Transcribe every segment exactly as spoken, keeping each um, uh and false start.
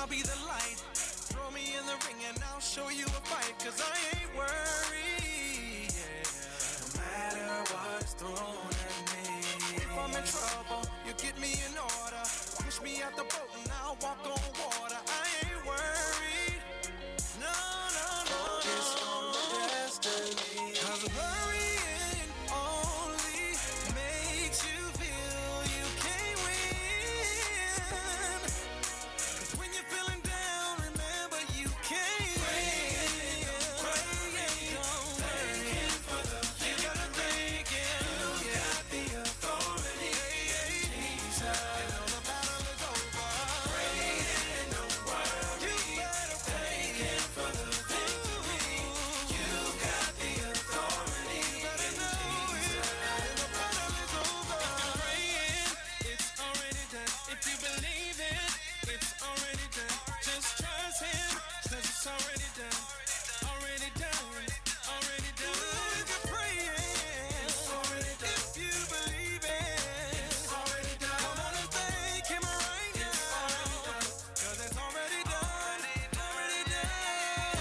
I'll be the light. Throw me in the ring and I'll show you a fight, cause I ain't worried, yeah. No matter what's thrown at me, if I'm in trouble, you get me in order. Push me out the boat and I'll walk on water. I ain't worried, no, no, no, focus no. on the destiny, cause worrying only makes you feel you can't win. Cause when you're feeling down, remember you can't win. Praying, don't worry, for the you gotta thank him. You yeah. got the authority, yeah, yeah. Jesus. And know the battle is over. Praying, don't worry, you better thank him for the victory. You got the authority, you better know it. And the battle is over. Praying, it's already done. If you believe it, it's already done. Just trust him, cause it's already done. Already done, already done. If you're praying, it's already done. If you believe it, it's already done. Come on and thank him right now, cause it's already done, already done.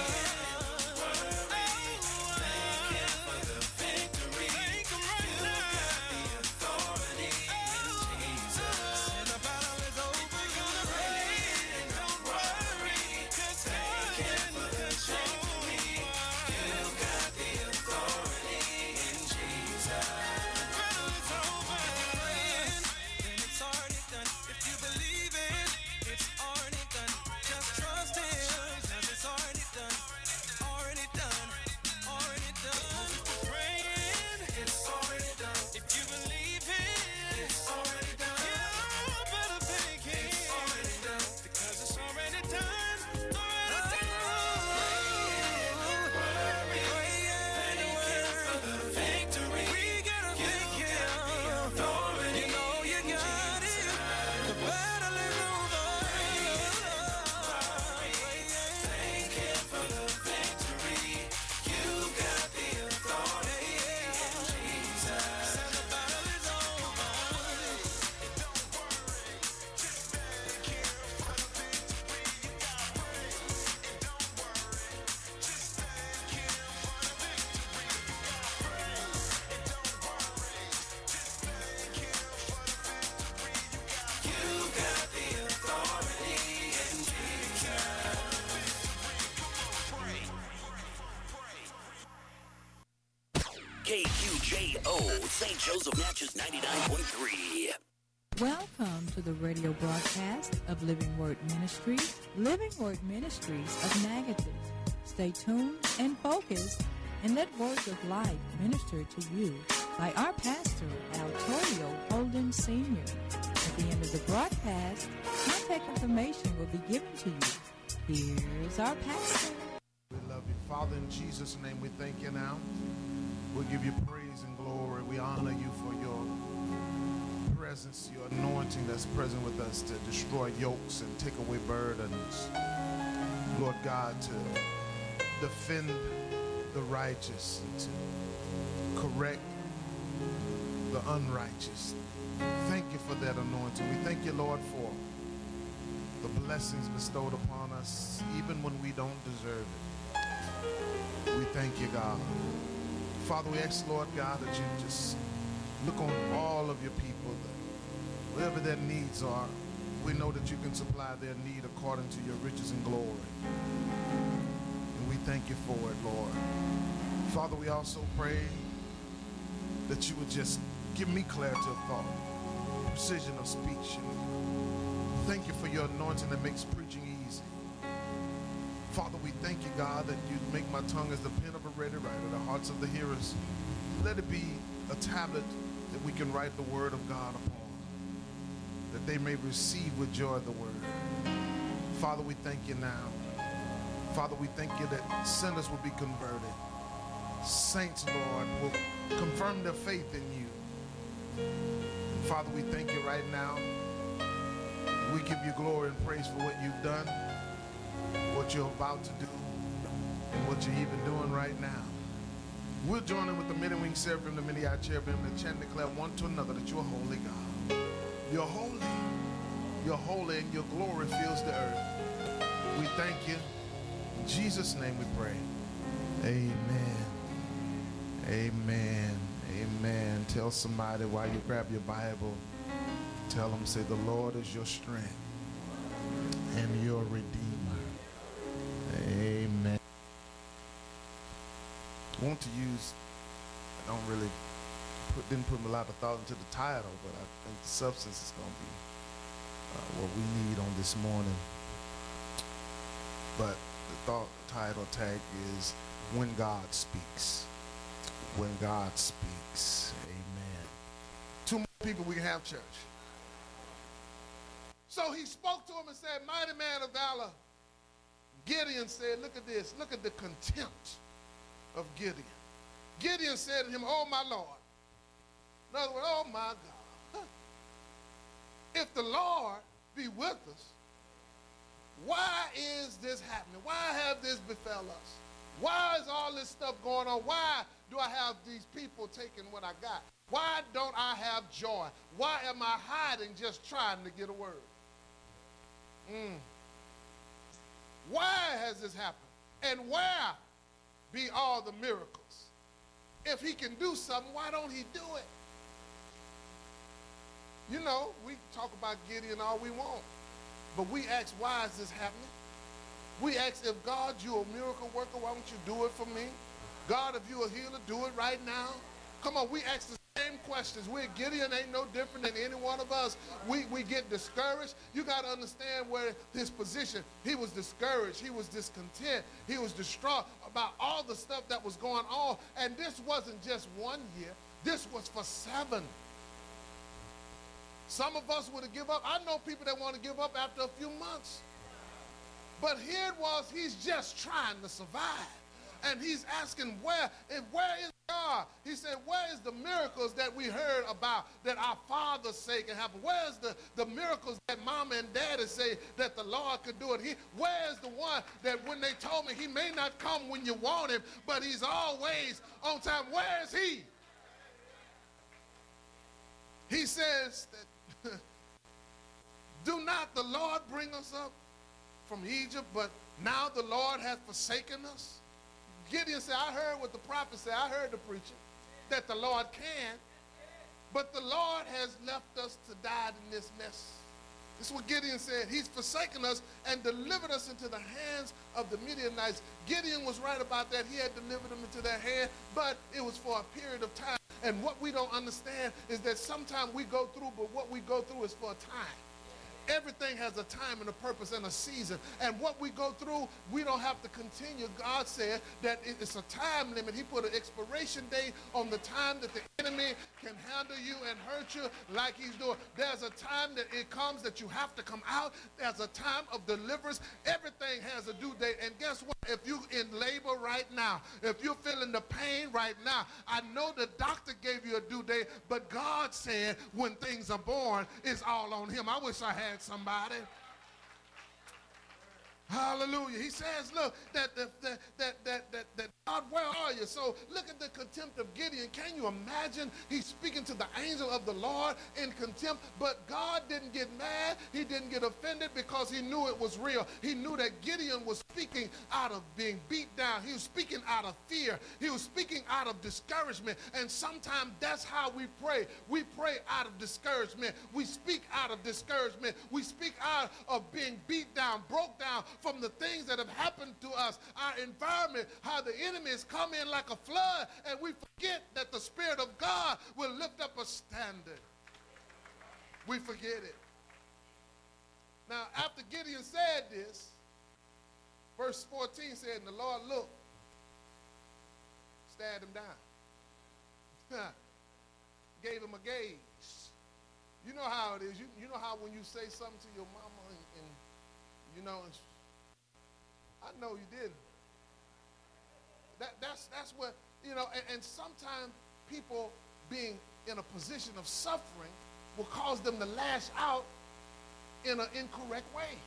Thank him for the victory. Thank him right now. You got the authority in Jesus. And the battle is over. Gonna pray and don't worry, cause thank him for the victory. You got the authority in Jesus. The battle is over. Praying, and it's already done. If you believe it, it's already done. Just trust him, cause it's already done. Already done, already done. Praying, it's already done. If you believe it, it's already done. You better thank him. It's already done, because it's already done. Already done. Praying, thank him for the victory. We gotta thank him. You know you got it. The battle is over. Thank him for the victory. You got the authority in Jesus. And the battle is over. Don't worry, just thank him for the victory. You got praise. And don't worry, just thank him for the victory. You got praise. And don't worry, just thank him for the victory. You got the authority in Jesus. Pray, pray. K Q J O, Saint Joseph Natchez ninety-nine point three. Welcome to the radio broadcast of Living Word Ministries, Living Word Ministries of Natchez. Stay tuned and focused and let words of life minister to you by our pastor, Altorio Holden Senior At the end of the broadcast, contact information will be given to you. Here's our pastor. We love you. Father, in Jesus' name, we thank you now. We give you praise and glory. We honor you for your presence, your anointing that's present with us to destroy yokes and take away burdens. Lord God, to defend the righteous and to correct the unrighteous. Thank you for that anointing. We thank you, Lord, for the blessings bestowed upon us, even when we don't deserve it. We thank you, God. Father, we ask, Lord God, that you just look on all of your people, that whatever their needs are, we know that you can supply their need according to your riches and glory. And we thank you for it, Lord. Father, we also pray that you would just give me clarity of thought, precision of speech. And thank you for your anointing that makes preaching easy. Father, we thank you, God, that you make my tongue as the pen of a ready writer, the hearts of the hearers. Let it be a tablet that we can write the word of God upon, that they may receive with joy the word. Father, we thank you now. Father, we thank you that sinners will be converted. Saints, Lord, will confirm their faith in you. And Father, we thank you right now. We give you glory and praise for what you've done, what you're about to do, and what you're even doing right now. We'll join in with the many winged seraphim, the many-eyed cherubim, and chant and declare one to another that you're holy, God. You're holy. You're holy and your glory fills the earth. We thank you. In Jesus' name we pray. Amen. Amen. Amen. Tell somebody while you grab your Bible, tell them, say, the Lord is your strength and your Redeemer. Amen. I want to use, I don't really put, didn't put a lot of thought into the title, but I think the substance is going to be uh, what we need on this morning. But the thought title tag is When God Speaks. When God Speaks. Amen. Two more people we can have church. So he spoke to him and said, mighty man of valor. Gideon said, look at this. Look at the contempt of Gideon. Gideon said to him, oh, my Lord. In other words, oh, my God. If the Lord be with us, why is this happening? Why have this befell us? Why is all this stuff going on? Why do I have these people taking what I got? Why don't I have joy? Why am I hiding just trying to get a word? Mm. Why has this happened? And where be all the miracles? If he can do something, why don't he do it? You know, we talk about Gideon all we want, but we ask, why is this happening? We ask, if God, you're a miracle worker, why don't you do it for me? God, if you're a healer, do it right now. Come on, we ask the same questions. We're Gideon, ain't no different than any one of us. We, we get discouraged. You got to understand where his position. He was discouraged. He was discontent. He was distraught about all the stuff that was going on. And this wasn't just one year. This was for seven. Some of us would have given up. I know people that want to give up after a few months. But here it was, he's just trying to survive. And he's asking, where, and where is God? He said, where is the miracles that we heard about that our father's sake can happen? Where's the, the miracles that mama and daddy say that the Lord could do it? He, where's the one that when they told me he may not come when you want him, but he's always on time? Where is he? He says that, do not the Lord bring us up from Egypt, but now the Lord hath forsaken us? Gideon said, I heard what the prophet said. I heard the preacher, that the Lord can, but the Lord has left us to die in this mess. This is what Gideon said. He's forsaken us and delivered us into the hands of the Midianites. Gideon was right about that. He had delivered them into their hand, but it was for a period of time. And what we don't understand is that sometimes we go through, but what we go through is for a time. Everything has a time and a purpose and a season. And what we go through, we don't have to continue. God said that it's a time limit. He put an expiration date on the time that the enemy can handle you and hurt you like he's doing. There's a time that it comes that you have to come out. There's a time of deliverance. Everything has a due date. And guess what? If you're in labor right now, if you're feeling the pain right now, I know the doctor gave you a due date, but God said when things are born, it's all on him. I wish I had somebody. Hallelujah. He says, look, that that that that that that, that God, where are you? So look at the contempt of Gideon. Can you imagine? He's speaking to the angel of the Lord in contempt, but God didn't get mad. He didn't get offended because he knew it was real. He knew that Gideon was speaking out of being beat down. He was speaking out of fear. He was speaking out of discouragement. And sometimes that's how we pray. We pray out of discouragement. We speak out of discouragement. We speak out of being beat down, broke down from the things that have happened to us, our environment, how the enemies come in like a flood, and we forget that the Spirit of God will lift up a standard. We forget it. Now, after Gideon said this, verse fourteen said, and the Lord looked, stared him down, gave him a gaze. You know how it is. You, you know how when you say something to your mama and, and you know, and I know you didn't. That, that's, that's what, you know, and, and sometimes people being in a position of suffering will cause them to lash out in an incorrect way.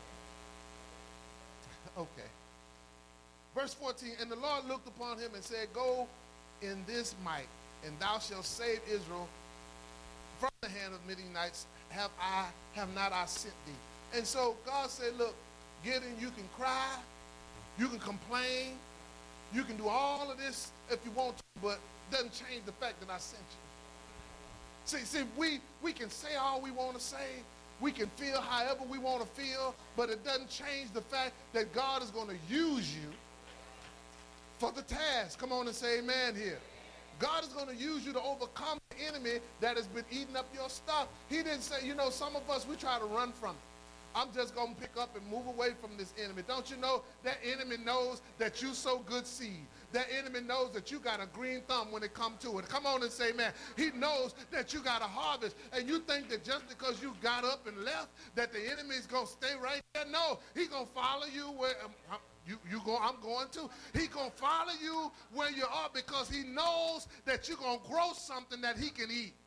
Okay. Verse fourteen, and the Lord looked upon him and said, go in this might, and thou shalt save Israel from the hand of Midianites, have I have not I sent thee? And so God said, look, Gideon, you can cry, you can complain, you can do all of this if you want to, but it doesn't change the fact that I sent you. See, see, we, we can say all we want to say, we can feel however we want to feel, but it doesn't change the fact that God is going to use you for the task. Come on and say amen here. God is going to use you to overcome the enemy that has been eating up your stuff. He didn't say, you know, some of us, we try to run from it. I'm just going to pick up and move away from this enemy. Don't you know that enemy knows that you sow good seed? That enemy knows that you got a green thumb when it comes to it. Come on and say, man, he knows that you got a harvest. And you think that just because you got up and left, that the enemy is going to stay right there? No, he's going to follow you where um, you, you go, I'm going to. He's going to follow you where you are because he knows that you're going to grow something that he can eat.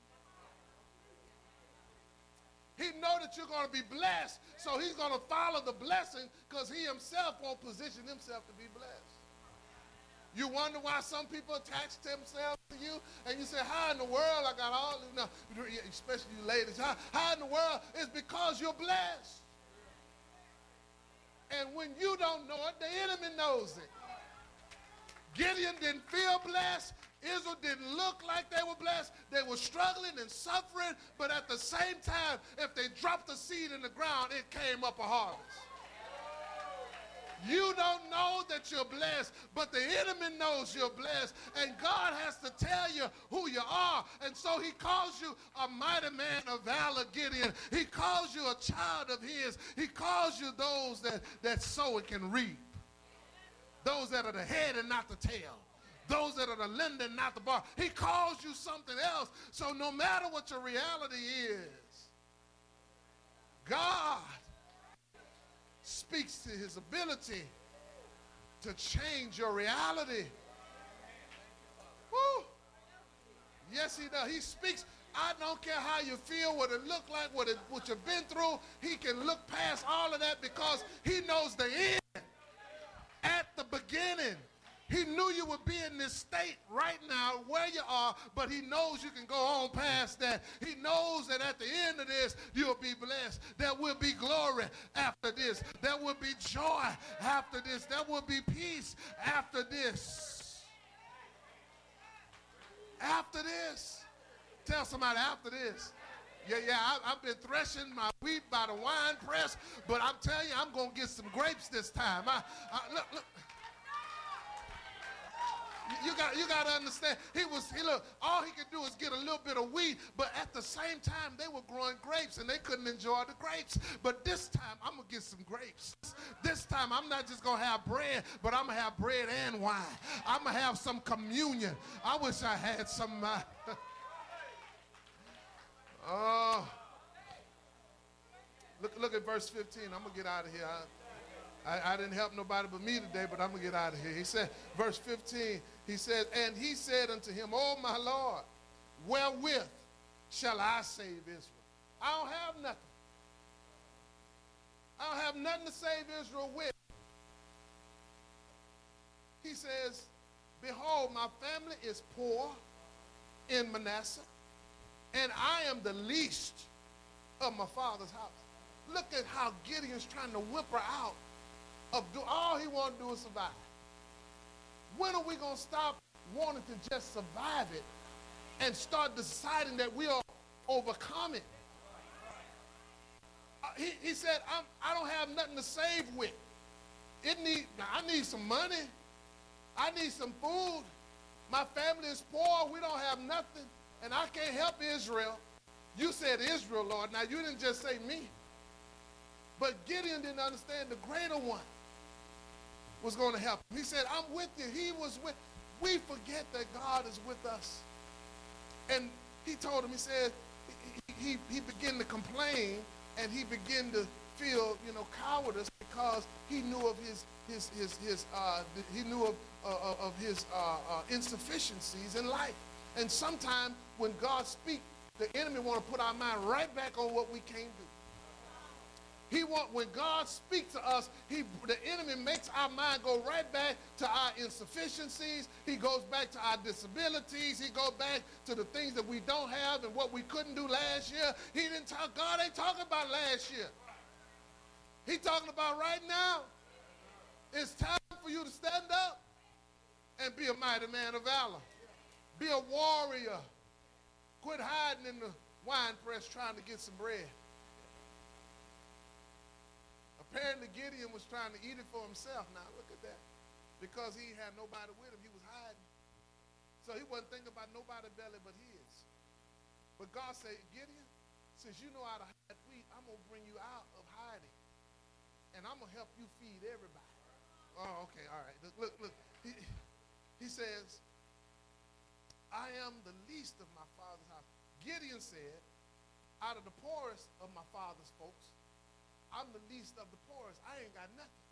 He know that you're going to be blessed, so he's going to follow the blessing because he himself won't position himself to be blessed. You wonder why some people attach themselves to you, and you say, how in the world I got all this? No, especially you ladies, how, how in the world? It's because you're blessed. And when you don't know it, the enemy knows it. Gideon didn't feel blessed. Israel didn't look like they were blessed. They were struggling and suffering, but at the same time, if they dropped a seed in the ground, it came up a harvest. You don't know that you're blessed, but the enemy knows you're blessed, and God has to tell you who you are. And so he calls you a mighty man of valor, Gideon. He calls you a child of his. He calls you those that, that sow and can reap. Those that are the head and not the tail. Those that are the lender and not the borrower. He calls you something else. So no matter what your reality is, God speaks to his ability to change your reality. Woo. Yes, he does. He speaks. I don't care how you feel, what it look like, what, it, what you've been through. He can look past all of that because he knows the end at the beginning. He knew you would be in this state right now where you are, but he knows you can go on past that. He knows that at the end of this, you'll be blessed. There will be glory after this. There will be joy after this. There will be peace after this. After this. Tell somebody after this. Yeah, yeah, I, I've been threshing my wheat by the wine press, but I'm telling you, I'm going to get some grapes this time. I, I, look, look. You got, you got to understand, he was, he look, all he could do is get a little bit of wheat, but at the same time, they were growing grapes, and they couldn't enjoy the grapes. But this time, I'm going to get some grapes. This time, I'm not just going to have bread, but I'm going to have bread and wine. I'm going to have some communion. I wish I had some. Uh, oh. Look, look at verse fifteen. I'm going to get out of here. I, I, I didn't help nobody but me today, but I'm going to get out of here. He said, verse fifteen, he said, and he said unto him, oh, my Lord, wherewith shall I save Israel? I don't have nothing. I don't have nothing to save Israel with. He says, behold, my family is poor in Manasseh, and I am the least of my father's house. Look at how Gideon's trying to whip her out. Of do, all he wants to do is survive. When are we going to stop wanting to just survive it and start deciding that we are overcome it? Uh, he, he said, I'm, I don't have nothing to save with. It need, I need some money. I need some food. My family is poor. We don't have nothing. And I can't help Israel. You said Israel, Lord. Now, you didn't just say me. But Gideon didn't understand the greater one was going to help him. He said, I'm with you. He was with. We forget that God is with us. And he told him, he said, he, he, he began to complain, and he began to feel, you know, cowardice because he knew of his, his, his, his uh, he knew of, uh, of his uh, uh, insufficiencies in life. And sometimes when God speaks, the enemy want to put our mind right back on what we can't do. He want, when God speaks to us, he, the enemy makes our mind go right back to our insufficiencies. He goes back to our disabilities. He goes back to the things that we don't have and what we couldn't do last year. He didn't talk, God ain't talking about last year. He's talking about right now. It's time for you to stand up and be a mighty man of valor. Be a warrior. Quit hiding in the wine press trying to get some bread. Apparently Gideon was trying to eat it for himself. Now look at that. Because he had nobody with him, he was hiding. So he wasn't thinking about nobody's belly but his. But God said, Gideon, since you know how to hide wheat, I'm going to bring you out of hiding. And I'm going to help you feed everybody. Oh, okay, all right. Look, look, look. He, he says, I am the least of my father's house. Gideon said, out of the poorest of my father's folks, I'm the least of the poorest. I ain't got nothing.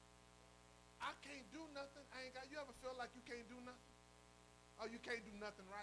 I can't do nothing. I ain't got, you ever feel like you can't do nothing? Oh, you can't do nothing right.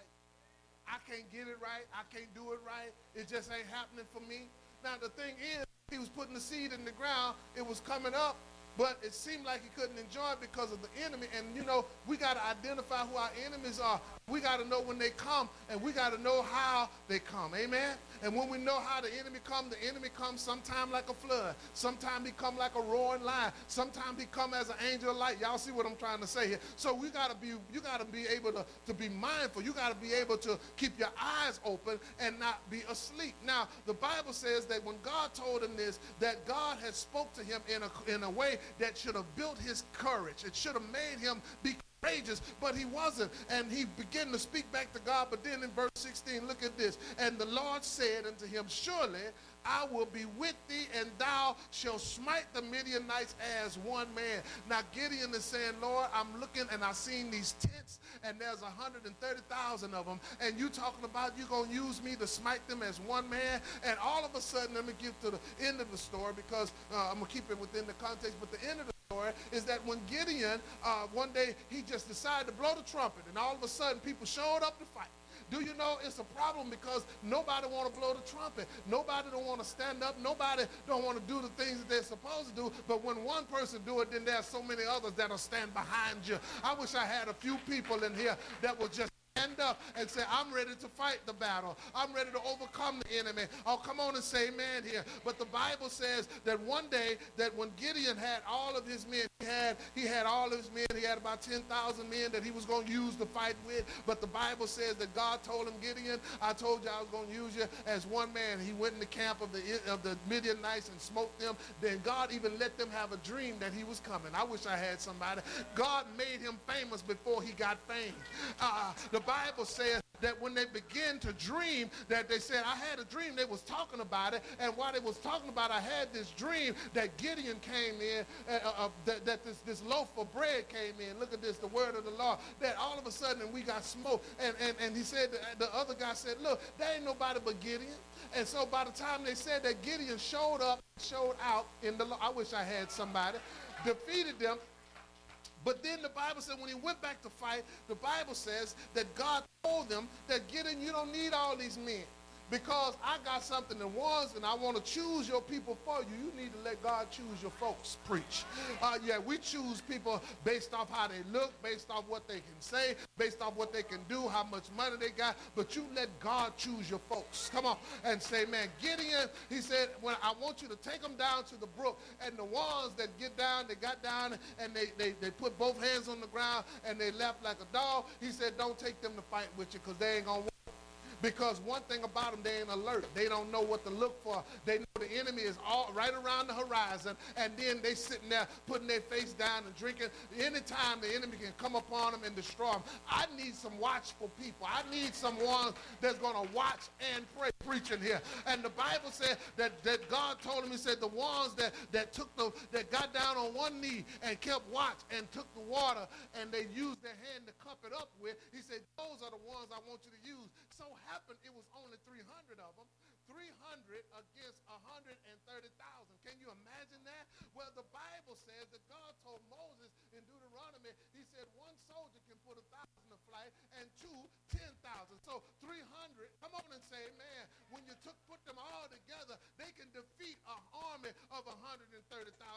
I can't get it right. I can't do it right. It just ain't happening for me. Now, the thing is, he was putting the seed in the ground. It was coming up, but it seemed like he couldn't enjoy it because of the enemy. And, you know, we got to identify who our enemies are. We got to know when they come, and we got to know how they come. Amen? And when we know how the enemy come, the enemy comes sometime like a flood. Sometimes he come like a roaring lion. Sometimes he come as an angel of light. Y'all see what I'm trying to say here? So we got to be, you got to be able to, to be mindful. You got to be able to keep your eyes open and not be asleep. Now, the Bible says that when God told him this, that God had spoke to him in a, in a way that should have built his courage. It should have made him be courageous, but he wasn't. And he began to speak back to God. But then in verse sixteen, look at this. And the Lord said unto him, surely I will be with thee, and thou shalt smite the Midianites as one man. Now Gideon is saying, Lord, I'm looking and I've seen these tents, and there's one hundred thirty thousand of them, and you talking about you going to use me to smite them as one man? And all of a sudden, let me get to the end of the story, because uh, I'm going to keep it within the context, but the end of the story is that when Gideon, uh, one day, he just decided to blow the trumpet, and all of a sudden, people showed up to fight. Do you know it's a problem because nobody want to blow the trumpet. Nobody don't want to stand up. Nobody don't want to do the things that they're supposed to do. But when one person do it, then there's so many others that'll stand behind you. I wish I had a few people in here that will just stand up and say, I'm ready to fight the battle. I'm ready to overcome the enemy. Oh, come on and say amen here. But the Bible says that one day that when Gideon had all of his men, he had, he had all of his men, he had about ten thousand men that he was going to use to fight with. But the Bible says that God told him, Gideon, I told you I was going to use you as one man. He went in the camp of the, of the Midianites and smote them. Then God even let them have a dream that he was coming. I wish I had somebody. God made him famous before he got fame. Uh, the Bible says that when they began to dream, that they said, I had a dream. They was talking about it, and while they was talking about it, I had this dream that Gideon came in, uh, uh, that, that this, this loaf of bread came in. Look at this, the word of the Lord, that all of a sudden we got smoked. And, and, and he said, the other guy said, look, there ain't nobody but Gideon. And so by the time they said that, Gideon showed up, showed out in the, I wish I had somebody, defeated them. But then the Bible said when he went back to fight, the Bible says that God told them that Gideon, you don't need all these men, because I got something that was, and I want to choose your people for you. You need to let God choose your folks, preach. Uh, yeah, we choose people based off how they look, based off what they can say, based off what they can do, how much money they got. But you let God choose your folks. Come on and say, man, Gideon, he said, when I want you to take them down to the brook, and the ones that get down, they got down, and they, they, they put both hands on the ground, and they left like a dog. He said, don't take them to fight with you, because they ain't going to. Because one thing about them, they ain't alert. They don't know what to look for. They know the enemy is all right around the horizon, and then they sitting there putting their face down and drinking. Anytime the enemy can come upon them and destroy them. I need some watchful people. I need someone that's going to watch and pray. Preaching here. And the Bible said that, that God told him, he said, the ones that, that took the, that got down on one knee and kept watch and took the water and they used their hand to cup it up with, he said, those are the ones I want you to use. So happened it was only three hundred of them. three hundred against one hundred thirty thousand. Can you imagine that? Well, the Bible says that God told Moses in Deuteronomy, he said one soldier can put a thousand to flight and two, ten thousand. So three hundred, come on and say, man, when you took, put them all together, they can defeat an army of one hundred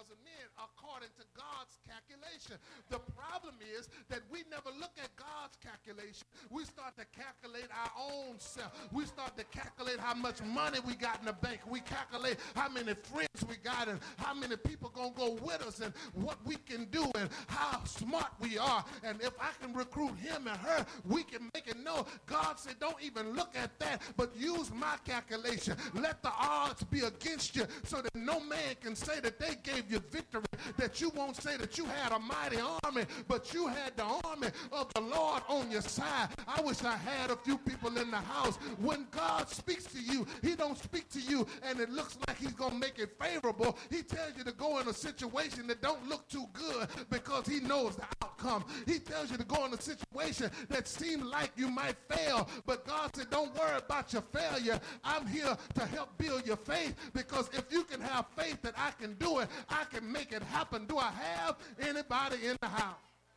thousand men according to God's calculation. The problem is that we never look at God's calculation. We start to calculate our own self. We start to calculate how much money we got in the bank. We calculate how many friends we got and how many people going to go with us and what we can do and how smart we are. And if I can recruit him and her, we can make it know. God said, don't even look at that, but use my calculation. Let the odds be against you so that no man can say that they gave you victory, that you won't say that you had a mighty army, but you had the army of the Lord on your side. I wish I had a few people in the house. When God speaks to you, he don't speak to you and it looks like he's going to make it favorable. He tells you to go in a situation that don't look too good because he knows the outcome. He tells you to go in a situation that seems like you might fail, but God said, don't worry about your failure. I'm here to help build your faith, because if you can have faith that I can do it, I can make it happen. Do I have anybody in the house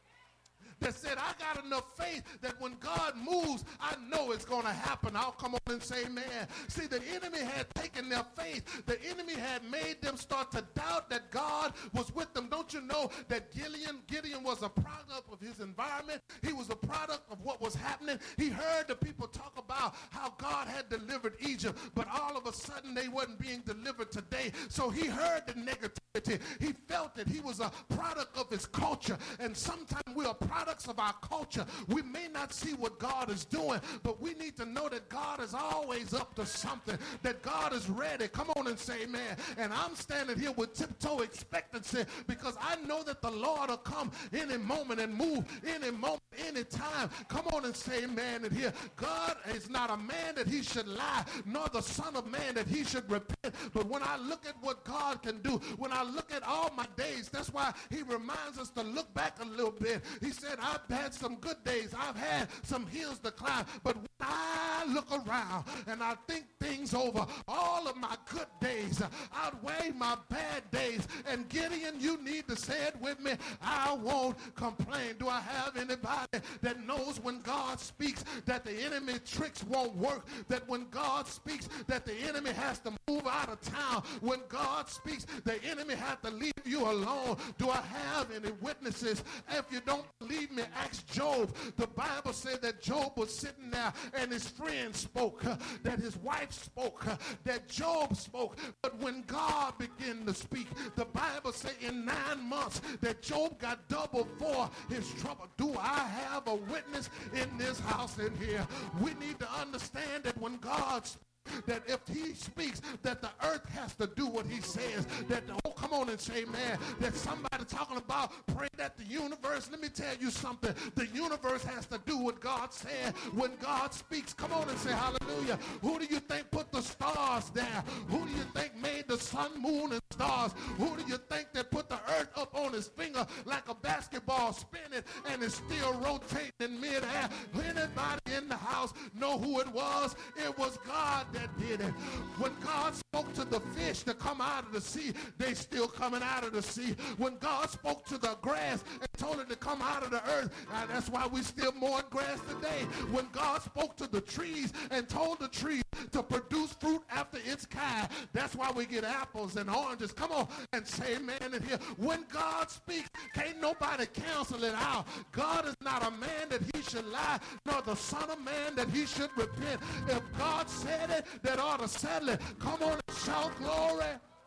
that said, I got enough faith that when God moves, I know it's going to happen? I'll come on and say amen. See, the enemy had taken their faith. The enemy had made them start to doubt that God was with them. Don't you know that Gideon, Gideon was a product of his environment? He was a product of what was happening. He heard the people talk about how God had delivered Egypt, but all of a sudden they wasn't being delivered today. So he heard the negativity. He felt that he was a product of his culture, and sometimes we are products of our culture. We may not see what God is doing, but we need to know that God is always up to something, that God is ready. Come on and say amen. And I'm standing here with tiptoe expectancy because I know that the Lord will come any moment and move any moment, any time. Come on and say amen in here. God is not a man that he should lie, nor the son of man that he should repent. But when I look at what God can do, when I look at all my days, that's why he reminds us to look back a little bit. He said, I've had some good days. I've had some hills to climb. But when I look around and I think things over, all of my good days outweigh my bad days. And Gideon, you need to say it with me. I won't complain. Do I have anybody that knows when God speaks that the enemy tricks won't work? That when God speaks that the enemy has to move out of town? When God speaks, the enemy has to leave you alone? Do I have any witnesses? If you don't believe me, ask Job. The Bible said that Job was sitting there and his friend spoke, uh, that his wife spoke, uh, that Job spoke. But when God began to speak, the Bible said in nine months that Job got double for his trouble. Do I have a witness in this house in here? We need to understand that when God speaks, that if he speaks, that the earth has to do what he says. That, oh, come on and say, man, that somebody talking about praying that the universe, let me tell you something. The universe has to do what God said. When God speaks, come on and say hallelujah. Who do you think put the stars there? Who do you think made the sun, moon, and stars? Who do you think that put the earth up on his finger like a basketball spinning and is still rotating in midair? Anybody in the house know who it was? It was God that did it. When God spoke to the fish to come out of the sea, they still coming out of the sea. When God spoke to the grass and told it to come out of the earth, and that's why we still mourn grass today. When God spoke to the trees and told the trees to produce fruit after its kind, that's why we get apples and oranges. Come on and say amen in here. When God speaks, can't nobody cancel it out. God is not a man that he should lie, nor the son of man that he should repent. If God said it, that ought to settle it. Come on and shout glory.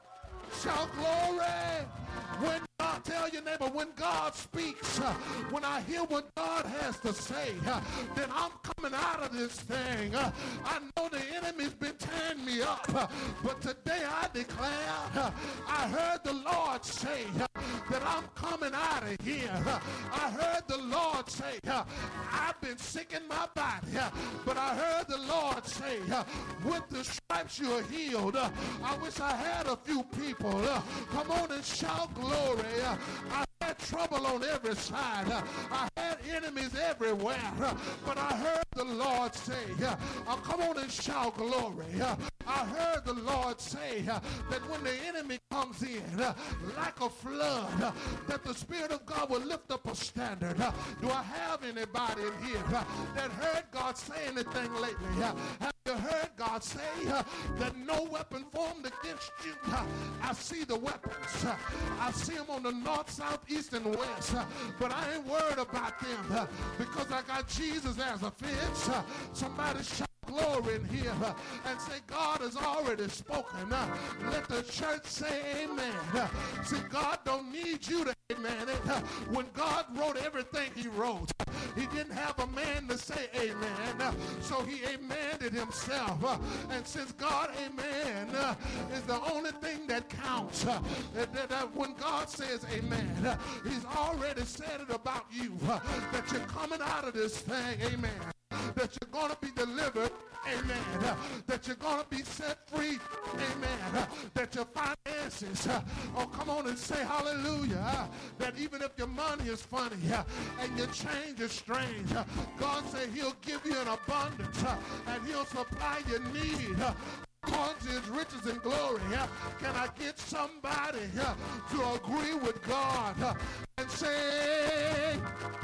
Shout glory. When God, tell your neighbor, when God speaks, uh, when I hear what God has to say, uh, then I'm coming out of this thing. Uh, I know the enemy's been tearing me up, uh, but today I declare, uh, I heard the Lord say uh, that I'm coming out of here. Uh, I heard the Lord say, uh, I've been sick in my body, uh, but I heard the Lord say, uh, with the stripes you are healed. Uh, I wish I had a few people. Uh, come on and shout glory. Uh, I had trouble on every side. Uh, I had enemies everywhere. Uh, but I heard the Lord say, uh, uh, come on and shout glory. Uh, I heard the Lord say uh, that when the enemy comes in uh, like a flood, uh, that the Spirit of God will lift up a standard. Uh, do I have anybody in here uh, that heard God say anything lately? Uh, You heard God say uh, that no weapon formed against you. Uh, I see the weapons. Uh, I see them on the north, south, east, and west. Uh, but I ain't worried about them uh, because I got Jesus as a fence. Uh, somebody shout glory in here uh, and say, God has already spoken. Uh, let the church say amen. Uh, see, God don't need you to amen it. Uh, when God wrote everything he wrote, uh, he didn't have a man to say amen. Uh, so he amened it himself. Uh, and since God amen uh, is the only thing that counts, uh, that, that, that when God says amen, uh, he's already said it about you, uh, that you're coming out of this thing, amen. That you're going to be delivered, amen. Uh, that you're going to be set free, amen. Uh, that your finances, uh, oh, come on and say hallelujah. Uh, that even if your money is funny uh, and your change is strange, uh, God said he'll give you an abundance uh, and he'll supply your need. Uh, according to his riches and glory. Uh, can I get somebody uh, to agree with God uh, and say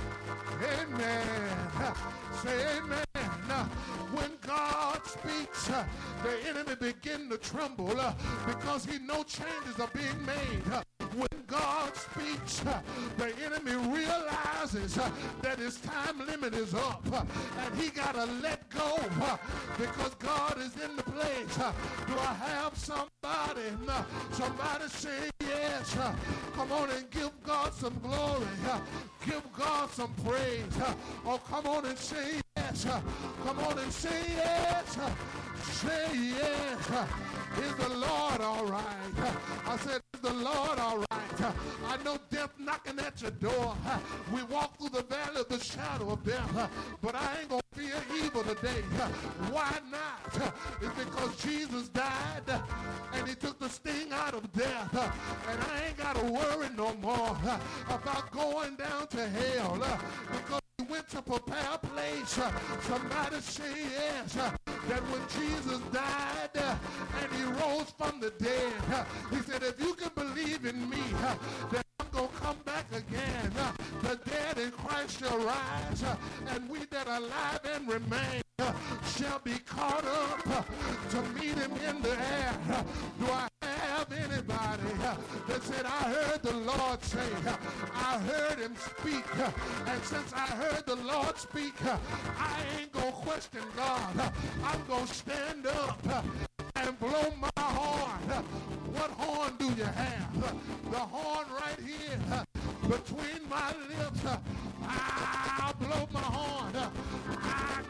amen? Uh, say amen. Uh, when God speaks, uh, the enemy begin to tremble uh, because he knows changes are being made. Uh, when God speaks, uh, the enemy realizes uh, that his time limit is up uh, and he got to let go uh, because God is in the place. Uh, do I have somebody? Uh, somebody say yes. Uh, come on and give God some glory. Uh, give God some praise. Uh, oh, come on and say yes. Uh, come on and say yes. Uh, say yes. Uh, is the Lord all right? Uh, I said, is the Lord all right? Uh, I know death knocking at your door. Uh, we walk through the valley of the shadow of death, uh, but I ain't going to fear evil today. Uh, why not? Uh, it's because Jesus died uh, and he took the sting out of death. Uh, and I ain't got to worry no more uh, about going down to hell uh, because he went to prepare a place. Uh, somebody say yes. Uh, that when Jesus died uh, and he rose from the dead, uh, he said, if you can believe in me, uh, that I'm going to come back again. Uh, the dead in Christ shall rise, uh, and we that are alive and remain uh, shall be caught up uh, to meet him in the air. Uh, do I have anybody uh, that said, I heard the Lord say, uh, I heard him speak, uh, and since I heard the Lord speak, uh, I ain't going to question God. Uh, I'm going to stand up uh, and blow my horn. Uh, what horn do you have? Uh, the horn right here uh, between my lips. Uh, I'll blow my horn. Uh, I,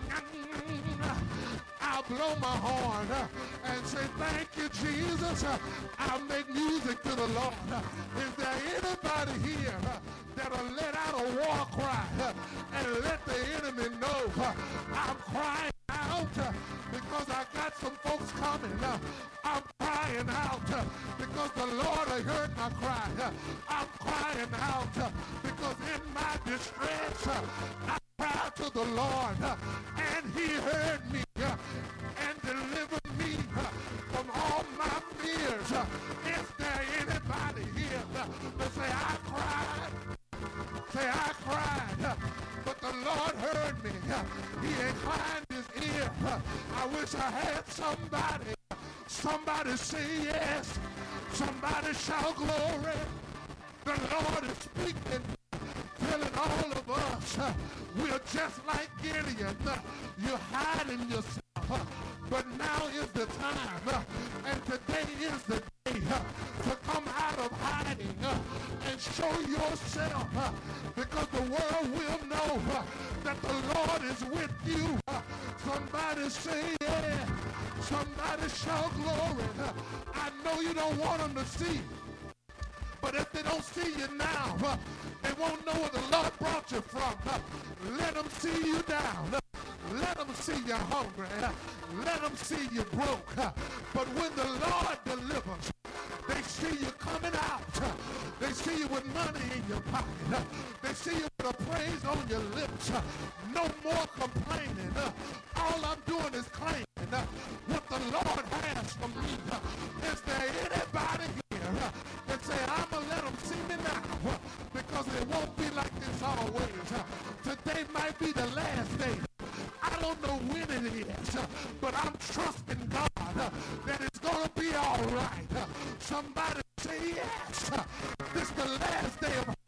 I'll blow my horn uh, and say, thank you, Jesus. Uh, I'll make music to the Lord. Uh, is there anybody here uh, that'll let out a war cry uh, and let the enemy know uh, I'm crying out uh, because I got some folks coming. Uh, I'm crying out uh, because the Lord has heard my cry. Uh, I'm crying out uh, because in my distress uh, I cried to the Lord uh, and he heard me uh, and delivered me uh, from all my fears. Uh, is there anybody here uh, that say I cried? Say I cried, uh, but the Lord heard me. Uh, he inclined his ear. Uh, I wish I had somebody. Somebody say yes. Somebody shout glory. The Lord is speaking, telling all of us uh, we're just like Gideon. Uh, you're hiding yourself. Uh, but now is the time, uh, and today is the day uh, to come out of hiding uh, and show yourself uh, because the world will know uh, that the Lord is with you. Uh, somebody say yeah. Somebody shout glory. Uh, I know you don't want them to see, but if they don't see you now, uh, they won't know where the Lord brought you from. Uh, let them see you down. Uh, let them see you hungry. Uh, let them see you broke. Uh, but when the Lord delivers, they see you coming out. Uh, they see you with money in your pocket. Uh, they see you with a praise on your lips. Uh, no more complaining. Uh, all I'm doing is claiming uh, what the Lord has for me. Uh, is there anybody here uh, that say, I'm going to let them see me now uh, because it won't be like this always. Uh, today might be the last day. I don't know when it is, uh, but I'm trusting God uh, that it's going to be all right. Uh, somebody